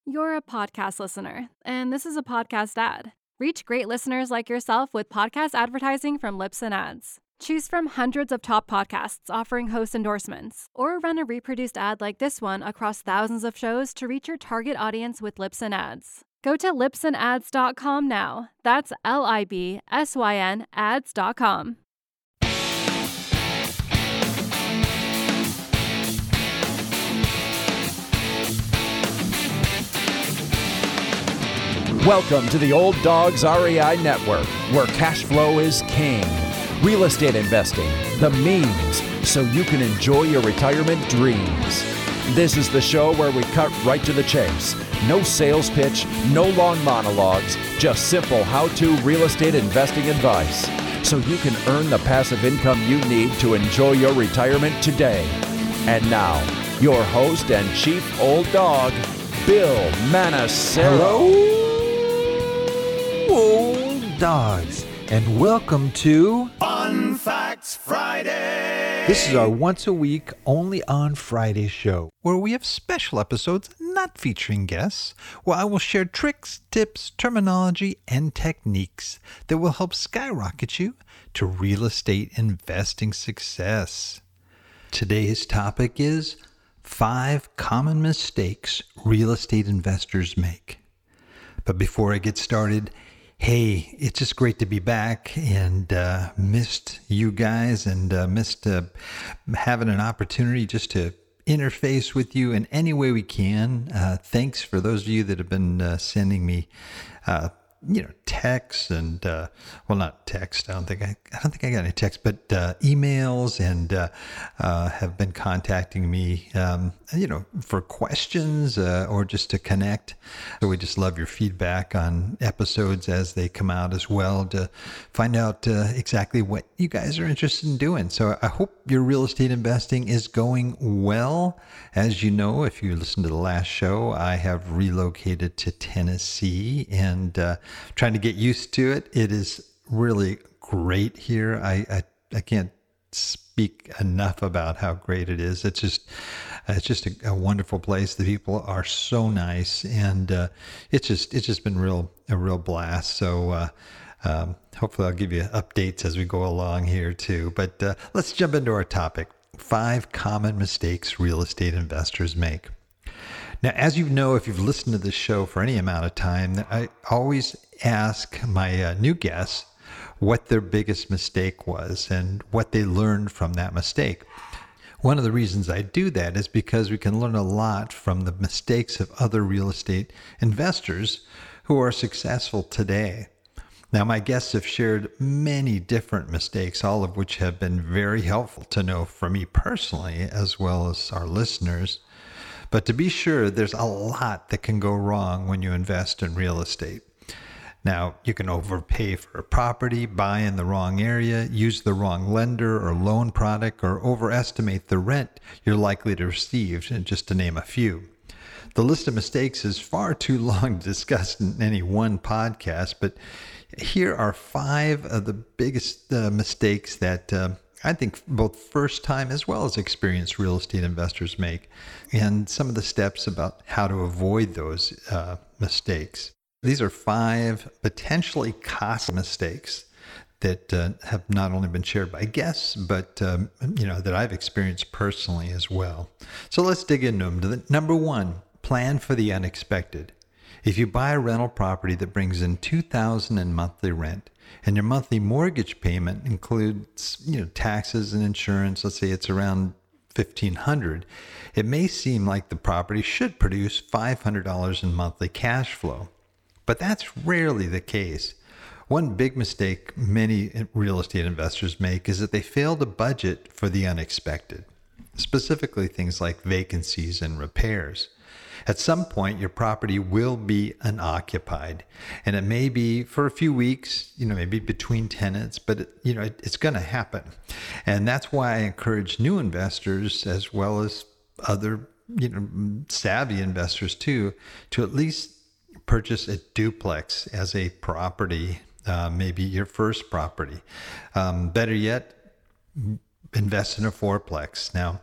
You're a podcast listener, and this is a podcast ad. Reach great listeners like yourself with podcast advertising from Libsyn Ads. Choose from hundreds of top podcasts offering host endorsements, or run a reproduced ad like this one across thousands of shows to reach your target audience with Libsyn Ads. Go to libsynads.com now. That's LIBSYN ads.com. Welcome to the Old Dogs REI Network, where cash flow is king. Real estate investing, the means, so you can enjoy your retirement dreams. This is the show where we cut right to the chase. No sales pitch, no long monologues, just simple how-to real estate investing advice, so you can earn the passive income you need to enjoy your retirement today. And now, your host and chief old dog, Bill Manassero. Hello, old dogs, and welcome to Fun Facts Friday. This is our once a week, only on Friday show, where we have special episodes not featuring guests, where I will share tricks, tips, terminology, and techniques that will help skyrocket you to real estate investing success. Today's topic is 5 common mistakes real estate investors make. But before I get started, hey, it's just great to be back, and missed you guys, and missed having an opportunity just to interface with you in any way we can. Thanks for those of you that have been sending me texts and well, not text. I don't think I got any text, but emails, and have been contacting me, for questions or just to connect. So we just love your feedback on episodes as they come out as well, to find out exactly what you guys are interested in doing. So I hope your real estate investing is going well. As you know, if you listened to the last show, I have relocated to Tennessee, and trying to get used to it. It is really great here. I can't speak enough about how great it is. It's just a wonderful place. The people are so nice, and it's just been a real blast. So hopefully I'll give you updates as we go along here too. But let's jump into our topic: 5 common mistakes real estate investors make. Now, as you know, if you've listened to this show for any amount of time, I always ask my new guests what their biggest mistake was and what they learned from that mistake. One of the reasons I do that is because we can learn a lot from the mistakes of other real estate investors who are successful today. Now, my guests have shared many different mistakes, all of which have been very helpful to know for me personally, as well as our listeners. But to be sure, there's a lot that can go wrong when you invest in real estate. Now, you can overpay for a property, buy in the wrong area, use the wrong lender or loan product, or overestimate the rent you're likely to receive, just to name a few. The list of mistakes is far too long to discuss in any one podcast, but here are 5 of the biggest mistakes that I think both first-time as well as experienced real estate investors make, and some of the steps about how to avoid those mistakes. These are 5 potentially costly mistakes that have not only been shared by guests, but that I've experienced personally as well. So let's dig into them. Number 1, plan for the unexpected. If you buy a rental property that brings in $2,000 in monthly rent, and your monthly mortgage payment includes, taxes and insurance, let's say it's around $1,500, it may seem like the property should produce $500 in monthly cash flow. But that's rarely the case. One big mistake many real estate investors make is that they fail to budget for the unexpected, specifically things like vacancies and repairs. At some point, your property will be unoccupied, and it may be for a few weeks, maybe between tenants, but it's going to happen. And that's why I encourage new investors, as well as other, savvy investors too, to at least purchase a duplex as a property, maybe your first property. Better yet, invest in a fourplex. Now,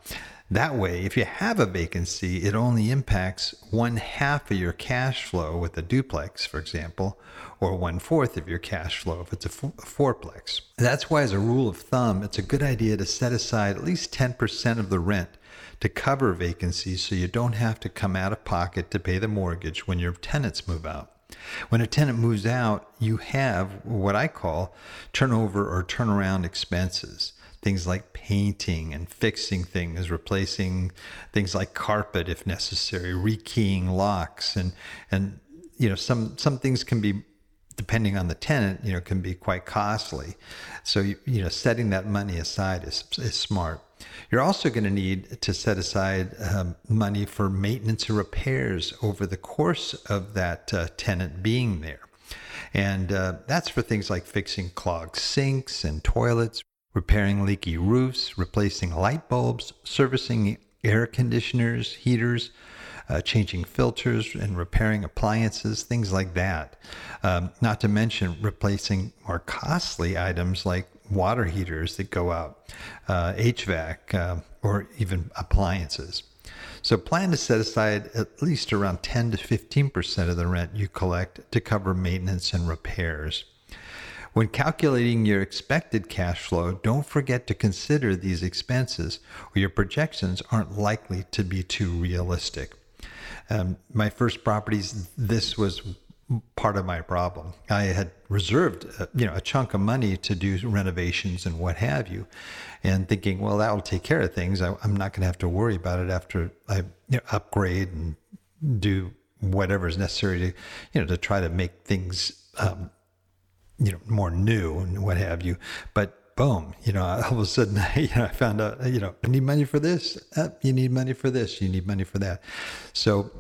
That way, if you have a vacancy, it only impacts 1/2 of your cash flow with a duplex, for example, or 1/4 of your cash flow if it's a fourplex. That's why, as a rule of thumb, it's a good idea to set aside at least 10% of the rent to cover vacancies so you don't have to come out of pocket to pay the mortgage when your tenants move out. When a tenant moves out, you have what I call turnover or turnaround expenses. Things like painting and fixing things, replacing things like carpet if necessary, rekeying locks, and some things can be, depending on the tenant, can be quite costly. So setting that money aside is smart. You're also going to need to set aside money for maintenance and repairs over the course of that tenant being there. And that's for things like fixing clogged sinks and toilets, repairing leaky roofs, replacing light bulbs, servicing air conditioners, heaters, changing filters and repairing appliances, things like that. Not to mention replacing more costly items like water heaters that go out, HVAC, or even appliances. So plan to set aside at least around 10 to 15% of the rent you collect to cover maintenance and repairs. When calculating your expected cash flow, don't forget to consider these expenses, or your projections aren't likely to be too realistic. My first properties, this was part of my problem. I had reserved, a chunk of money to do renovations and what have you, and thinking, well, that will take care of things. I'm not going to have to worry about it after I upgrade and do whatever is necessary to try to make things more new and what have you. But boom, all of a sudden, I found out, I need money for this. You need money for this. You need money for that. So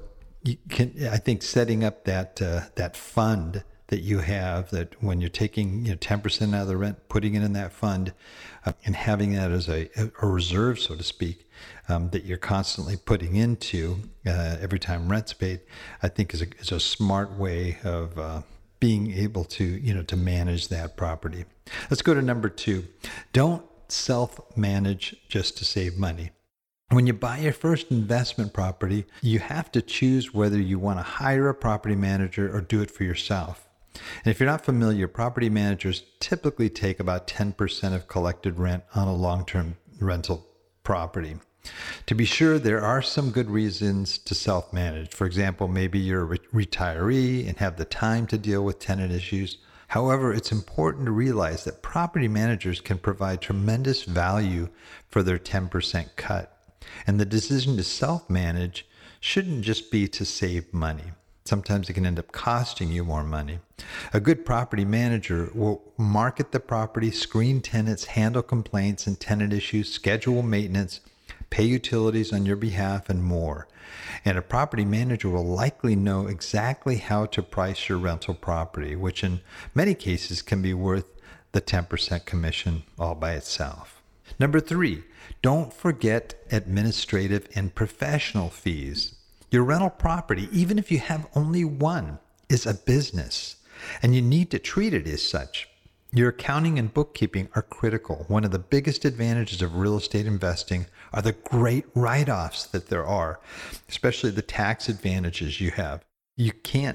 I think setting up that fund that you have, that when you're taking 10% out of the rent, putting it in that fund, and having that as a reserve, so to speak, that you're constantly putting into every time rent's paid, I think is a smart way of being able to manage that property. Let's go to number 2. Don't self-manage just to save money. When you buy your first investment property, you have to choose whether you want to hire a property manager or do it for yourself. And if you're not familiar, property managers typically take about 10% of collected rent on a long-term rental property. To be sure, there are some good reasons to self-manage. For example, maybe you're a retiree and have the time to deal with tenant issues. However, it's important to realize that property managers can provide tremendous value for their 10% cut. And the decision to self-manage shouldn't just be to save money. Sometimes it can end up costing you more money. A good property manager will market the property, screen tenants, handle complaints and tenant issues, schedule maintenance, pay utilities on your behalf, and more. And a property manager will likely know exactly how to price your rental property, which in many cases can be worth the 10% commission all by itself. Number 3, don't forget administrative and professional fees. Your rental property, even if you have only one, is a business, and you need to treat it as such. Your accounting and bookkeeping are critical. One of the biggest advantages of real estate investing are the great write-offs that there are, especially the tax advantages you have. You can't,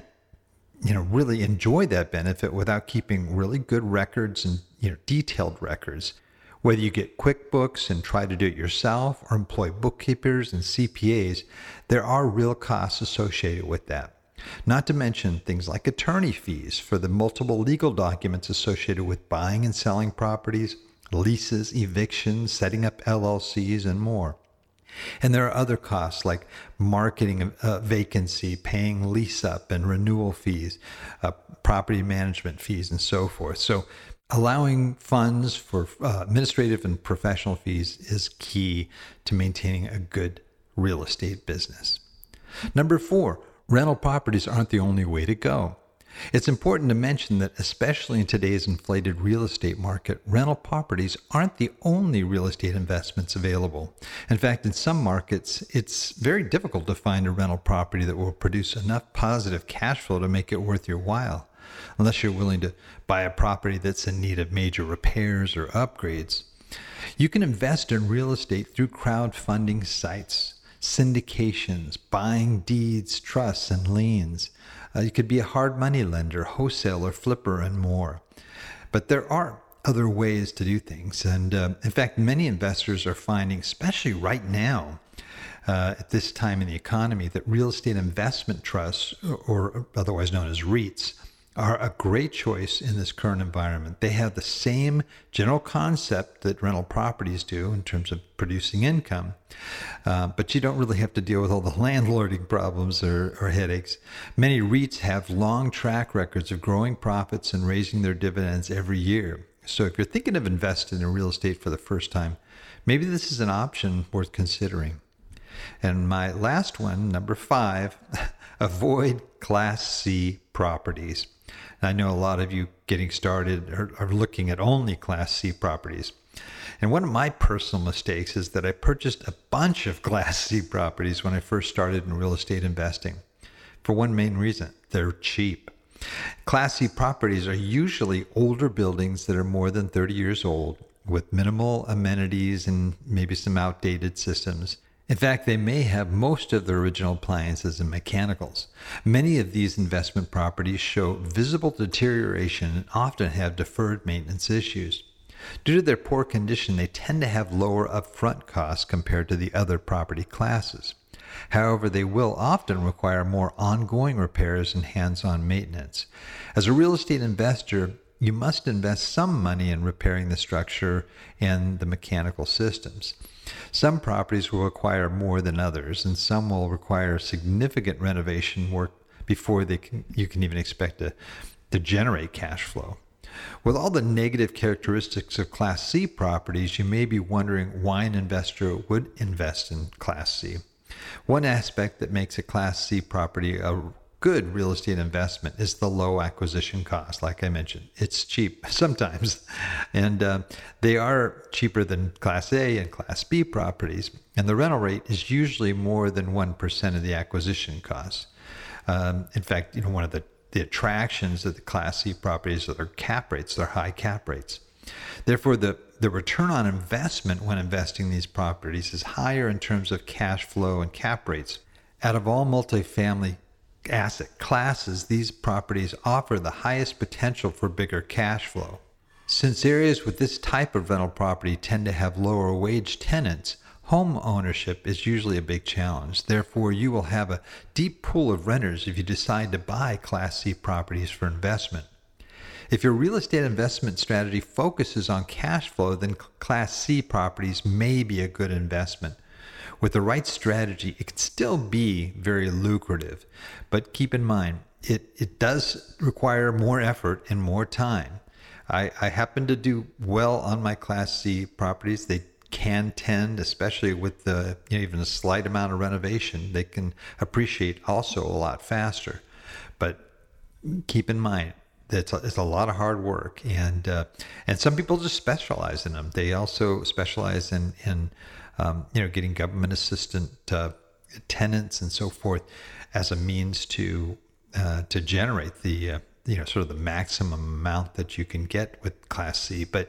really enjoy that benefit without keeping really good records and, detailed records. Whether you get QuickBooks and try to do it yourself or employ bookkeepers and CPAs, there are real costs associated with that. Not to mention things like attorney fees for the multiple legal documents associated with buying and selling properties, leases, evictions, setting up LLCs, and more. And there are other costs like marketing a vacancy, paying lease up and renewal fees, property management fees, and so forth. So allowing funds for administrative and professional fees is key to maintaining a good real estate business. Number 4, rental properties aren't the only way to go. It's important to mention that especially in today's inflated real estate market, rental properties aren't the only real estate investments available. In fact, in some markets, it's very difficult to find a rental property that will produce enough positive cash flow to make it worth your while, unless you're willing to buy a property that's in need of major repairs or upgrades. You can invest in real estate through crowdfunding sites, syndications, buying deeds, trusts, and liens. You could be a hard money lender, wholesaler, flipper, and more. But there are other ways to do things. And in fact, many investors are finding, especially right now, at this time in the economy, that real estate investment trusts, or otherwise known as REITs, are a great choice in this current environment. They have the same general concept that rental properties do in terms of producing income, but you don't really have to deal with all the landlording problems or headaches. Many REITs have long track records of growing profits and raising their dividends every year. So if you're thinking of investing in real estate for the first time, maybe this is an option worth considering. And my last one, number 5, avoid Class C properties. I know a lot of you getting started are looking at only Class C properties. And one of my personal mistakes is that I purchased a bunch of Class C properties when I first started in real estate investing. For one main reason, they're cheap. Class C properties are usually older buildings that are more than 30 years old with minimal amenities and maybe some outdated systems. In fact, they may have most of the original appliances and mechanicals. Many of these investment properties show visible deterioration and often have deferred maintenance issues. Due to their poor condition, they tend to have lower upfront costs compared to the other property classes. However, they will often require more ongoing repairs and hands-on maintenance. As a real estate investor, you must invest some money in repairing the structure and the mechanical systems. Some properties will require more than others, and some will require significant renovation work before you can even expect to generate cash flow. With all the negative characteristics of Class C properties, you may be wondering why an investor would invest in Class C. One aspect that makes a Class C property a good real estate investment is the low acquisition cost. Like I mentioned, it's cheap sometimes, and they are cheaper than Class A and Class B properties, and the rental rate is usually more than 1% of the acquisition cost. In fact, one of the attractions of the Class C properties are their cap rates, their high cap rates. Therefore, the return on investment when investing in these properties is higher in terms of cash flow and cap rates. Out of all multifamily asset classes, these properties offer the highest potential for bigger cash flow. Since areas with this type of rental property tend to have lower wage tenants, home ownership is usually a big challenge. Therefore, you will have a deep pool of renters if you decide to buy Class C properties for investment. If your real estate investment strategy focuses on cash flow, then Class C properties may be a good investment. With the right strategy, it can still be very lucrative, but keep in mind, it does require more effort and more time. I happen to do well on my Class C properties. They can tend, especially with even a slight amount of renovation, they can appreciate also a lot faster. But keep in mind, it's a lot of hard work, and some people just specialize in them. They also specialize in getting government assistant tenants and so forth as a means to generate the sort of the maximum amount that you can get with Class C. But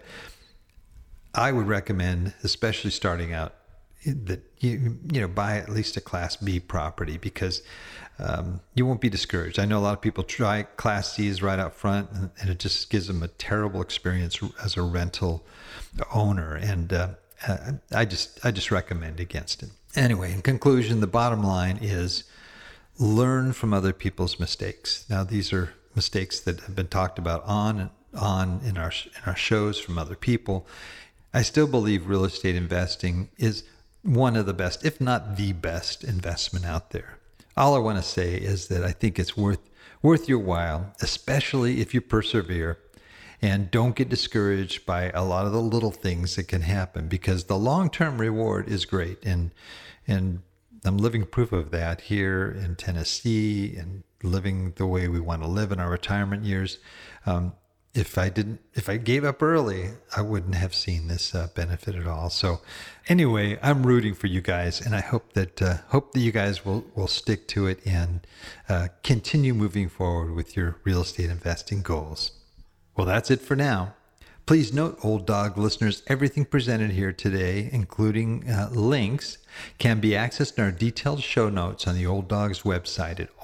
I would recommend, especially starting out, that you buy at least a Class B property, because you won't be discouraged. I know a lot of people try Class C's right out front, and it just gives them a terrible experience as a rental owner. And I just recommend against it. Anyway, in conclusion, the bottom line is learn from other people's mistakes. Now, these are mistakes that have been talked about on in our shows from other people. I still believe real estate investing is one of the best, if not the best, investment out there. All I want to say is that I think it's worth your while, especially if you persevere. And don't get discouraged by a lot of the little things that can happen, because the long-term reward is great. And I'm living proof of that here in Tennessee, and living the way we want to live in our retirement years. If I gave up early, I wouldn't have seen this benefit at all. So anyway, I'm rooting for you guys, and I hope that you guys will stick to it and continue moving forward with your real estate investing goals. Well, that's it for now. Please note, Old Dog listeners, everything presented here today, including links, can be accessed in our detailed show notes on the Old Dogs website at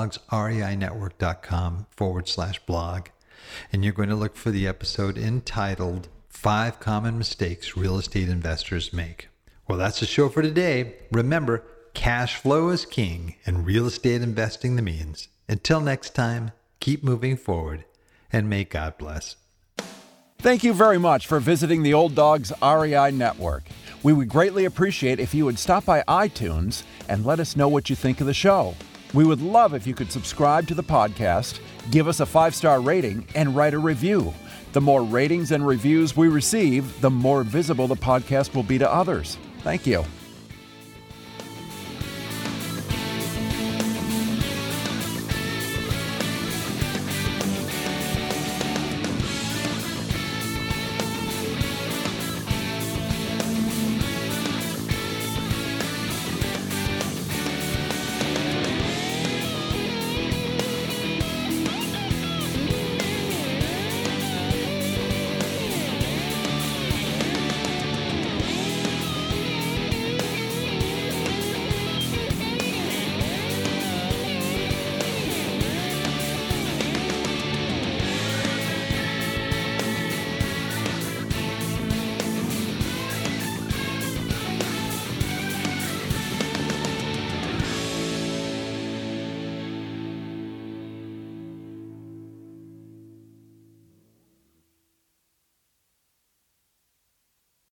olddogsreinetwork.com/blog. And you're going to look for the episode entitled 5 Common Mistakes Real Estate Investors Make. Well, that's the show for today. Remember, cash flow is king and real estate investing the means. Until next time, keep moving forward and may God bless. Thank you very much for visiting the Old Dogs REI Network. We would greatly appreciate if you would stop by iTunes and let us know what you think of the show. We would love if you could subscribe to the podcast, give us a 5-star rating, and write a review. The more ratings and reviews we receive, the more visible the podcast will be to others. Thank you.